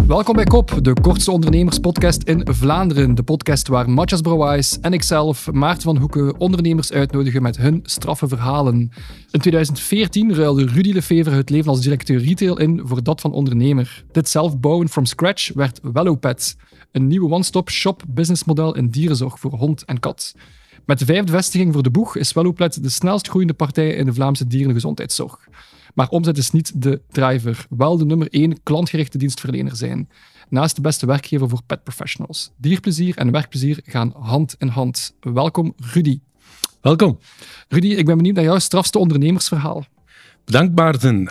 Welkom bij Kop, de kortste ondernemerspodcast in Vlaanderen. De podcast waar Matthias Brouwijs en ikzelf, Maarten van Hoeken, ondernemers uitnodigen met hun straffe verhalen. In 2014 ruilde Rudy Lefevre het leven als directeur retail in voor dat van ondernemer. Dit zelf bouwen from scratch werd Wellopet, een nieuwe one-stop shop businessmodel in dierenzorg voor hond en kat. Met de 5e vestiging voor de boeg is Wellopet de snelst groeiende partij in de Vlaamse dierengezondheidszorg. Maar omzet is niet de driver, wel de nummer 1 klantgerichte dienstverlener zijn. Naast de beste werkgever voor pet professionals. Dierplezier en werkplezier gaan hand in hand. Welkom, Rudy. Welkom. Rudy, ik ben benieuwd naar jouw strafste ondernemersverhaal. Bedankt, Maarten.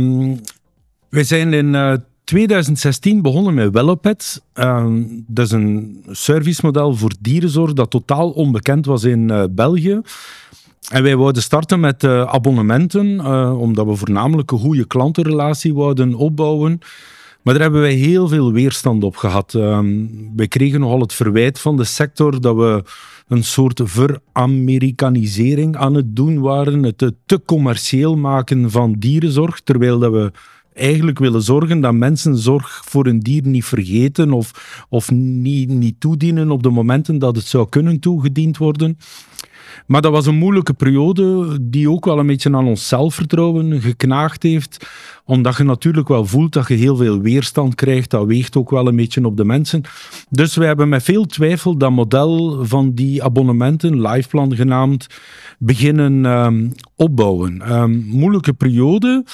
Wij zijn in 2016 begonnen met Wellopet. Dat is een servicemodel voor dierenzorg dat totaal onbekend was in België. En wij wouden starten met abonnementen, omdat we voornamelijk een goede klantenrelatie wouden opbouwen. Maar daar hebben wij heel veel weerstand op gehad. Wij kregen nogal het verwijt van de sector dat we een soort veramerikanisering aan het doen waren. Het te commercieel maken van dierenzorg, terwijl dat we eigenlijk willen zorgen dat mensen zorg voor een dier niet vergeten of niet toedienen op de momenten dat het zou kunnen toegediend worden. Maar dat was een moeilijke periode die ook wel een beetje aan ons zelfvertrouwen geknaagd heeft. Omdat je natuurlijk wel voelt dat je heel veel weerstand krijgt. Dat weegt ook wel een beetje op de mensen. Dus we hebben met veel twijfel dat model van die abonnementen, Liveplan genaamd, beginnen opbouwen. Moeilijke periode.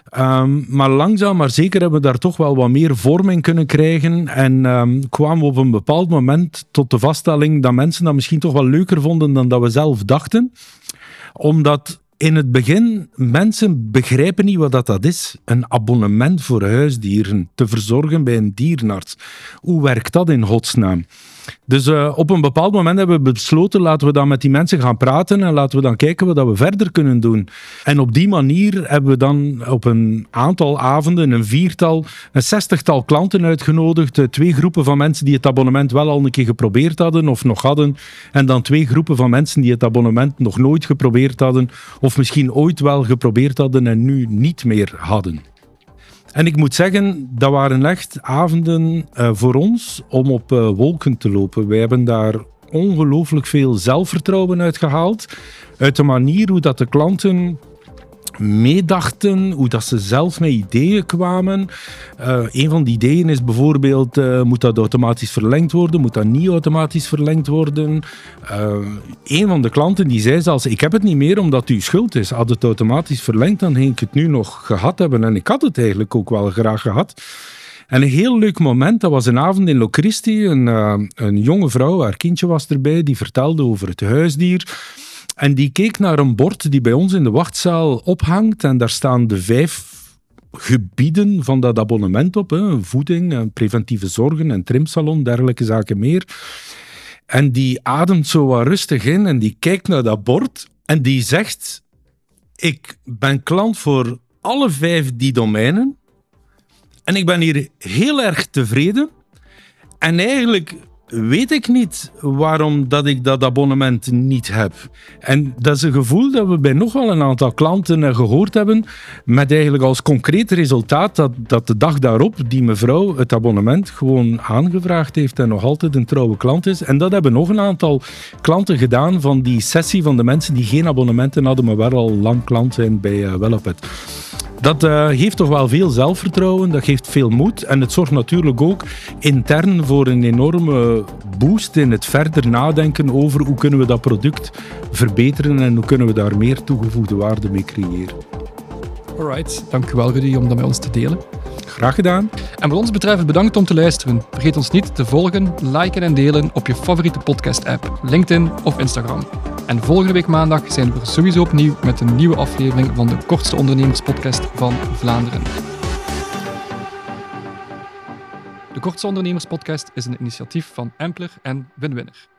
Maar langzaam maar zeker hebben we daar toch wel wat meer vorm in kunnen krijgen en kwamen we op een bepaald moment tot de vaststelling dat mensen dat misschien toch wel leuker vonden dan dat we zelf dachten. Omdat in het begin mensen begrijpen niet wat dat is. Een abonnement voor huisdieren te verzorgen bij een dierenarts. Hoe werkt dat in godsnaam? Dus op een bepaald moment hebben we besloten, laten we dan met die mensen gaan praten en laten we dan kijken wat we verder kunnen doen. En op die manier hebben we dan op een aantal avonden, een 60-tal klanten uitgenodigd. 2 groepen van mensen die het abonnement wel al een keer geprobeerd hadden of nog hadden. En dan 2 groepen van mensen die het abonnement nog nooit geprobeerd hadden of misschien ooit wel geprobeerd hadden en nu niet meer hadden. En ik moet zeggen, dat waren echt avonden voor ons om op wolken te lopen. Wij hebben daar ongelooflijk veel zelfvertrouwen uit gehaald. Uit de manier hoe dat de klanten meedachten, hoe dat ze zelf met ideeën kwamen. Een van die ideeën is bijvoorbeeld, moet dat automatisch verlengd worden? Moet dat niet automatisch verlengd worden? Een van de klanten die zei zelfs, ik heb het niet meer omdat het uw schuld is. Had het automatisch verlengd, dan ging ik het nu nog gehad hebben. En ik had het eigenlijk ook wel graag gehad. En een heel leuk moment, dat was een avond in Locristi. Een jonge vrouw, haar kindje was erbij, die vertelde over het huisdier. En die keek naar een bord die bij ons in de wachtzaal ophangt. En daar staan de 5 gebieden van dat abonnement op. Hè. Voeding, preventieve zorgen, een trimsalon, dergelijke zaken meer. En die ademt zo wat rustig in en die kijkt naar dat bord. En die zegt, ik ben klant voor alle 5 die domeinen. En ik ben hier heel erg tevreden. En eigenlijk weet ik niet waarom dat ik dat abonnement niet heb. En dat is een gevoel dat we bij nog wel een aantal klanten gehoord hebben, met eigenlijk als concreet resultaat dat de dag daarop die mevrouw het abonnement gewoon aangevraagd heeft en nog altijd een trouwe klant is. En dat hebben nog een aantal klanten gedaan van die sessie van de mensen die geen abonnementen hadden, maar wel al lang klant zijn bij Wellopet. Dat geeft toch wel veel zelfvertrouwen, dat geeft veel moed en het zorgt natuurlijk ook intern voor een enorme boost in het verder nadenken over hoe kunnen we dat product verbeteren en hoe kunnen we daar meer toegevoegde waarde mee creëren. Alright, dankjewel Rudy om dat met ons te delen. Graag gedaan. En wat ons betreft bedankt om te luisteren. Vergeet ons niet te volgen, liken en delen op je favoriete podcast-app, LinkedIn of Instagram. En volgende week maandag zijn we er sowieso opnieuw met een nieuwe aflevering van de kortste ondernemerspodcast van Vlaanderen. De kortste ondernemerspodcast is een initiatief van Ampler en Winwinner.